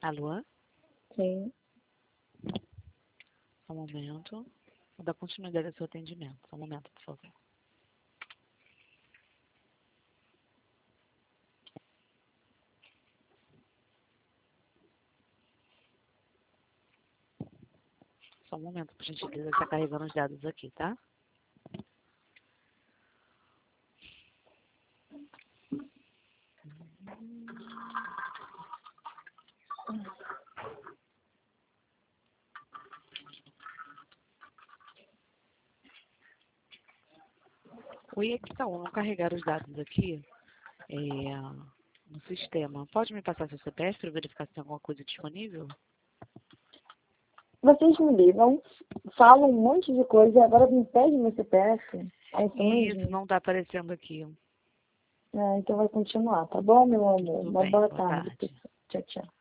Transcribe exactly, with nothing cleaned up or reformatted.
Alô? Sim. Só um momento. Vou dar continuidade ao seu atendimento. Só um momento, por favor. Só um momento, por gentileza, está carregando os dados aqui, tá? O I X não carregar os dados aqui é, no sistema. Pode me passar seu C P F para verificar se tem alguma coisa disponível? Vocês me ligam, falam um monte de coisa e agora me pedem meu C P F. É isso mesmo? Isso, não está aparecendo aqui. É, então vai continuar, tá bom, meu amor? Tudo Uma bem, boa boa tarde. tarde. Tchau, tchau.